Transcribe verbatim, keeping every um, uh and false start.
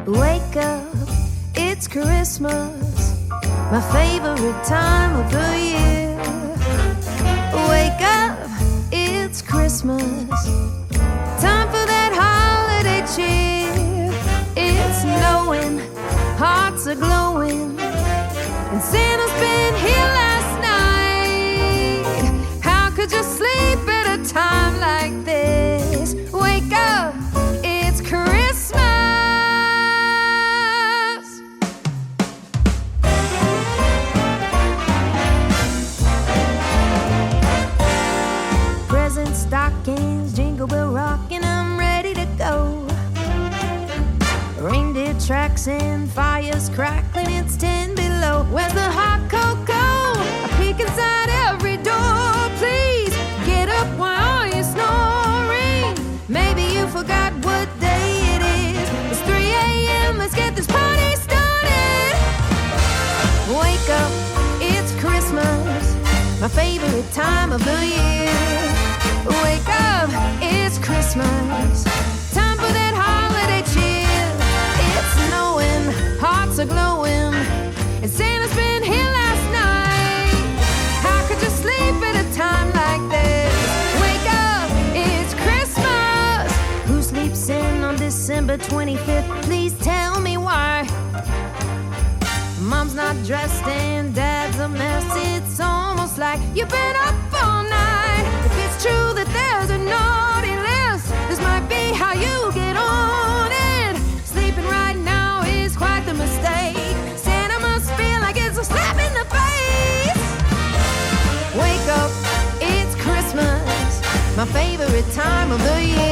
Wake up, it's Christmas, my favorite time of the year. Wake up, it's Christmas, time for that holiday cheer. It's snowing, hearts are glowing, and Santa's been here last night. How could you sleep at a time like this? Wake up, it's Christmas. Presents, stockings, jingle bell rocking, I'm ready to go. Reindeer tracks and fires crackling, it's ten below. Where's the hot cocoa? I peek inside every door. Please get up, why are you snoring? Maybe you forgot what day it is. It's three a.m., let's get this party started. Wake up, it's Christmas, my favorite time of the year. Wake up, it's Christmas, time for that holiday cheer. It's snowing, hearts are glowing, and Santa's been here last night. How could you sleep at a time like this? Wake up, it's Christmas. Who sleeps in on December twenty-fifth? Please tell me why. Mom's not dressed and Dad's a mess. It's almost like you've been up all night. If it's true that there's a naughty list, this might be how you get on it. Sleeping right now is quite the mistake. Santa must feel like it's a slap in the face. Wake up, it's Christmas, my favorite time of the year.